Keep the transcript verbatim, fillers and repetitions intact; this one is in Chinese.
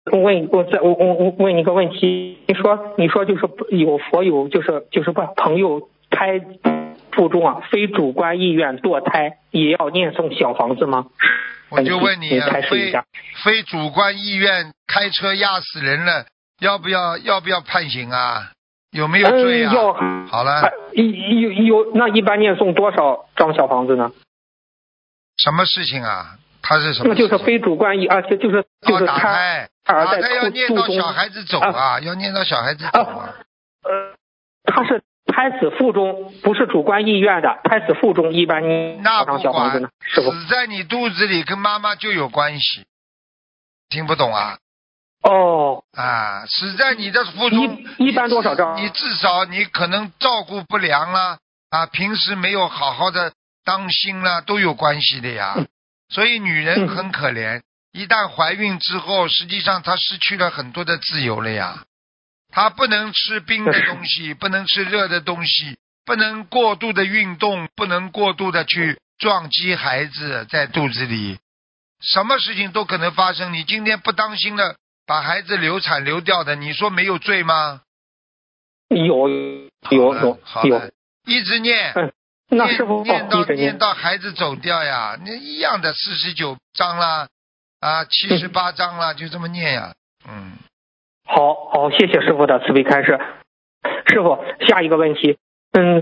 问我再我我我问你个问题，你说你说就是有佛友就是就是不朋友胎腹中啊，非主观意愿堕胎，也要念诵小房子吗？ 我就问你啊， 你开始一非下。 非主观意愿开车压死人了，要不要要不要判刑啊？有没有罪啊？ 嗯、要好了， 有有有，那一般念诵多少张小房子呢？ 什么事情啊？他是什么那事情？ 就是非主观意啊，就就是就是哦，打他胎， 儿在打胎要念到肚中小孩子走啊，要念到小孩子走啊。 呃，他是胎死腹中，不是主观意愿的，胎死腹中一般念那不多张小房子管呢？，是不？ 死在你肚子里跟妈妈就有关系，听不懂啊？ 哦， 啊，死在你的腹中， 一一般多少张？ 你至少你可能照顾不良啦，啊，平时没有好好的当心啦，都有关系的呀。 嗯所以女人很可怜，一旦怀孕之后，实际上她失去了很多的自由了呀。她不能吃冰的东西，不能吃热的东西，不能过度的运动，不能过度的去撞击孩子在肚子里，什么事情都可能发生。你今天不当心了，把孩子流产流掉的，你说没有罪吗？ 有有有有， 一直念， 嗯，那师傅念到一直念到孩子走掉呀，那一样的四十九章啦，啊，七十八章啦，就这么念呀，嗯。 好好，谢谢师傅的慈悲开示。师傅，下一个问题，嗯。